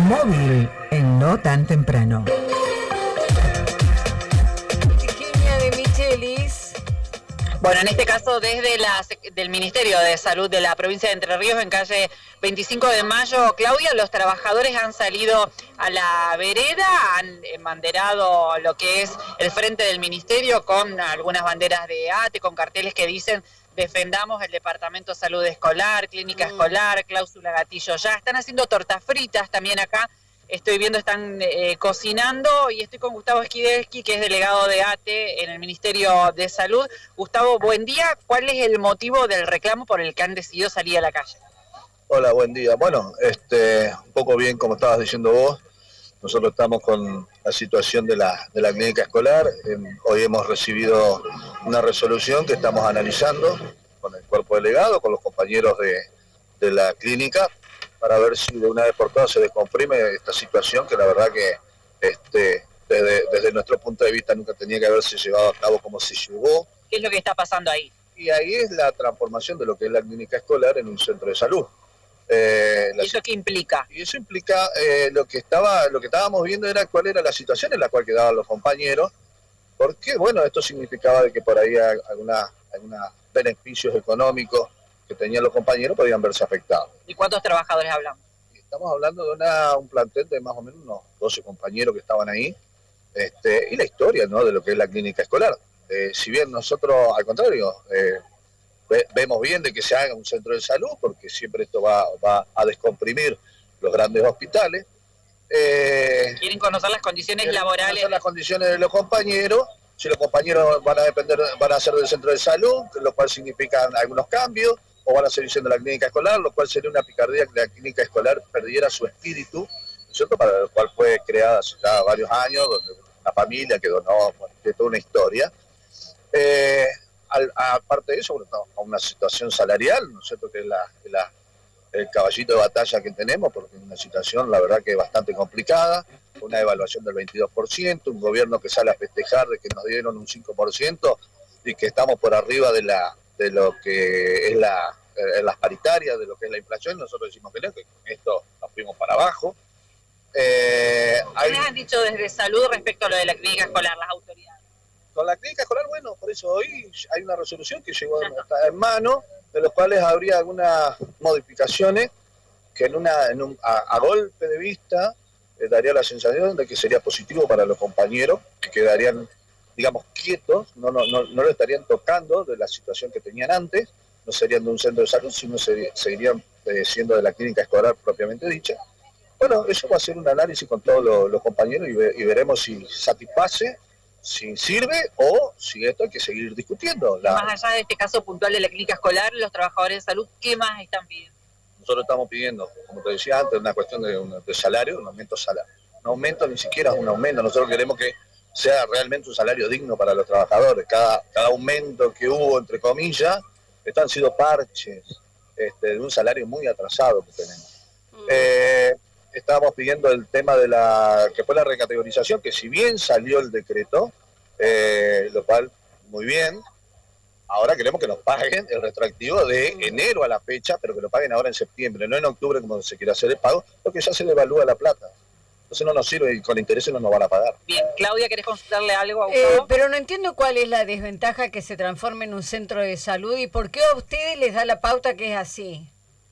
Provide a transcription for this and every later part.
Móvil en No Tan Temprano. Virginia de Michelis. Bueno, en este caso desde del Ministerio de Salud de la provincia de Entre Ríos, en calle 25 de Mayo, Claudia, los trabajadores han salido a la vereda, han embanderado lo que es el frente del ministerio con algunas banderas de ATE, con carteles que dicen defendamos el Departamento de Salud Escolar, Clínica Escolar, cláusula gatillo ya. Están haciendo tortas fritas también acá. Estoy viendo, están cocinando y estoy con Gustavo Esquidelski, que es delegado de ATE en el Ministerio de Salud. Gustavo, buen día. ¿Cuál es el motivo del reclamo por el que han decidido salir a la calle? Hola, buen día. Bueno, un poco bien como estabas diciendo vos. Nosotros estamos con la situación de la clínica escolar. Hoy hemos recibido una resolución que estamos analizando con el cuerpo delegado, con los compañeros de la clínica, para ver si de una vez por todas se descomprime esta situación que la verdad que desde nuestro punto de vista nunca tenía que haberse llevado a cabo como se llevó. ¿Qué es lo que está pasando ahí? Y ahí es la transformación de lo que es la clínica escolar en un centro de salud. ¿Y eso qué implica? Y eso implica, lo que estábamos viendo era cuál era la situación en la cual quedaban los compañeros, porque bueno, esto significaba de que por ahí algunos beneficios económicos que tenían los compañeros podían verse afectados. ¿Y cuántos trabajadores hablamos? Estamos hablando de un plantel de más o menos unos 12 compañeros que estaban ahí, y la historia, ¿no?, de lo que es la clínica escolar. Si bien nosotros, al contrario, vemos bien de que se haga un centro de salud, porque siempre esto va a descomprimir los grandes hospitales. ¿Quieren conocer las condiciones laborales? Conocer las condiciones de los compañeros. Si los compañeros van a ser del centro de salud, lo cual significa algunos cambios, o van a seguir siendo la clínica escolar, lo cual sería una picardía que la clínica escolar perdiera su espíritu, ¿cierto?, para lo cual fue creada hace ya varios años, donde una familia que donó, de toda una historia. Aparte de eso, bueno, estamos con una situación salarial, ¿no es cierto?, que es el caballito de batalla que tenemos, porque es una situación, la verdad, que es bastante complicada, una evaluación del 22%, un gobierno que sale a festejar de que nos dieron un 5% y que estamos por arriba de lo que es las paritarias, de lo que es la inflación. Nosotros decimos que no, que con esto nos fuimos para abajo. ¿Qué les han dicho desde salud respecto a lo de la clínica escolar, las autoridades? Con la clínica escolar, bueno, por eso hoy hay una resolución que llegó en mano, de los cuales habría algunas modificaciones que a golpe de vista daría la sensación de que sería positivo para los compañeros, que quedarían, digamos, quietos, no lo estarían tocando de la situación que tenían antes, no serían de un centro de salud, sino seguirían siendo de la clínica escolar propiamente dicha. Bueno, eso va a ser un análisis con todos los compañeros y veremos si satisface, si sirve o si esto hay que seguir discutiendo. Más allá de este caso puntual de la clínica escolar, los trabajadores de salud, ¿qué más están pidiendo? Nosotros estamos pidiendo, como te decía antes, una cuestión de salario, un aumento salario. Un aumento ni siquiera es un aumento, nosotros queremos que sea realmente un salario digno para los trabajadores. Cada aumento que hubo, entre comillas, han sido parches de un salario muy atrasado que tenemos. Estábamos pidiendo el tema que fue la recategorización, que si bien salió el decreto, lo cual muy bien, ahora queremos que nos paguen el retroactivo de enero a la fecha, pero que lo paguen ahora en septiembre, no en octubre como se quiere hacer el pago, porque ya se le evalúa la plata. Entonces no nos sirve y con intereses no nos van a pagar. Bien, Claudia, ¿querés consultarle algo a Gustavo? Pero no entiendo cuál es la desventaja que se transforme en un centro de salud y por qué a ustedes les da la pauta que es así.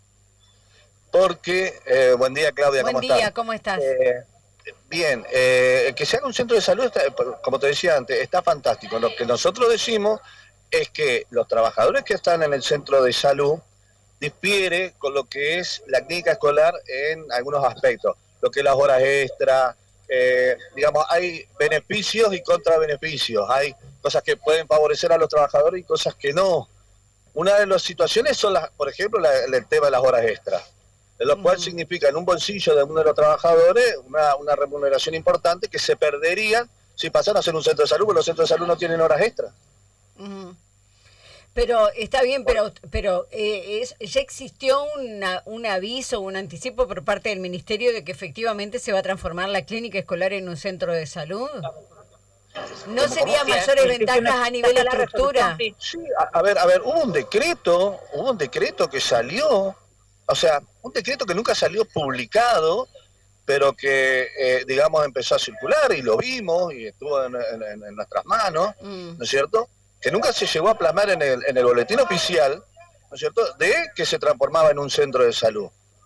Porque, buen día, Claudia, ¿cómo estás? Buen día, ¿cómo estás? Bien, que se haga un centro de salud, como te decía antes, está fantástico. Lo que nosotros decimos es que los trabajadores que están en el centro de salud difiere con lo que es la clínica escolar en algunos aspectos. Lo que es las horas extras, digamos, hay beneficios y contrabeneficios. Hay cosas que pueden favorecer a los trabajadores y cosas que no. Una de las situaciones son, por ejemplo, el tema de las horas extras, lo cual significa en un bolsillo de uno de los trabajadores una remuneración importante que se perdería si pasaran a ser un centro de salud, porque los centros de salud no tienen horas extras. Pero está bien, pero ya existió un aviso, un anticipo por parte del Ministerio de que efectivamente se va a transformar la clínica escolar en un centro de salud. ¿No sería mayores ventajas a nivel de estructura? Sí, a ver, hubo un decreto que salió, o sea, un decreto que nunca salió publicado, pero que, digamos, empezó a circular y lo vimos y estuvo en nuestras manos, ¿no es cierto? Que nunca se llegó a plasmar en el boletín oficial, ¿no es cierto?, de que se transformaba en un centro de salud.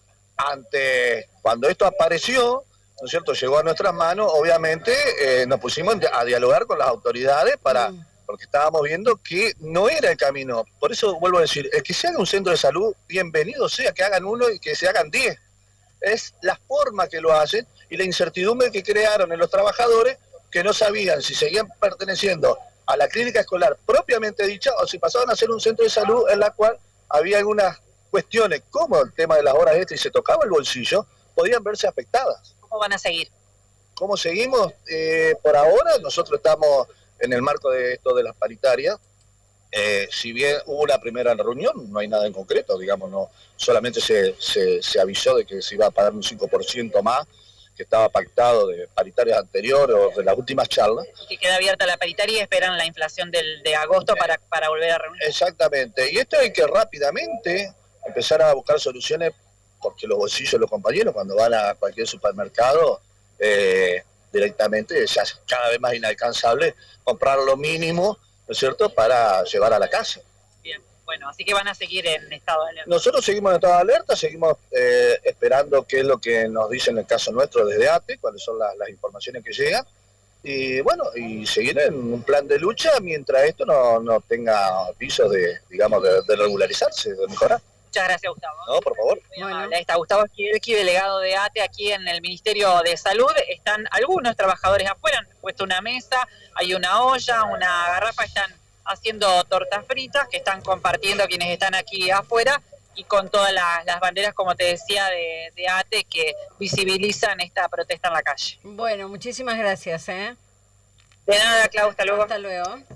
Cuando esto apareció, ¿no es cierto?, llegó a nuestras manos, obviamente nos pusimos a dialogar con las autoridades porque estábamos viendo que no era el camino. Por eso vuelvo a decir, el que se haga un centro de salud, bienvenido sea, que hagan uno y que se hagan 10. Es la forma que lo hacen y la incertidumbre que crearon en los trabajadores que no sabían si seguían perteneciendo a la clínica escolar propiamente dicha o si pasaban a ser un centro de salud en la cual había algunas cuestiones como el tema de las horas extras y se tocaba el bolsillo, podían verse afectadas. ¿Cómo van a seguir? ¿Cómo seguimos? Por ahora nosotros estamos en el marco de esto de las paritarias. Si bien hubo una primera reunión, no hay nada en concreto, digamos, no solamente se avisó de que se iba a pagar un 5% más, que estaba pactado de paritarias anteriores o de las últimas charlas. Y que queda abierta la paritaria y esperan la inflación de agosto para volver a reunir. Exactamente, y esto hay que rápidamente empezar a buscar soluciones, porque los bolsillos de los compañeros cuando van a cualquier supermercado, directamente ya es cada vez más inalcanzable comprar lo mínimo, ¿no es cierto?, para llevar a la casa. Bien, bueno, así que van a seguir en estado de alerta. Nosotros seguimos en estado de alerta, seguimos esperando qué es lo que nos dice en el caso nuestro desde ATE, cuáles son las informaciones que llegan, y bueno, y seguir en un plan de lucha mientras esto no tenga pisos de regularizarse, de mejorar. Muchas gracias, Gustavo. No, por favor. Ahí está Gustavo Esquivelqui, delegado de ATE aquí en el Ministerio de Salud. Están algunos trabajadores afuera, han puesto una mesa, hay una olla, una garrafa, están haciendo tortas fritas que están compartiendo quienes están aquí afuera y con todas las banderas, como te decía, de ATE que visibilizan esta protesta en la calle. Bueno, muchísimas gracias. De nada, Clau, hasta luego. Hasta luego.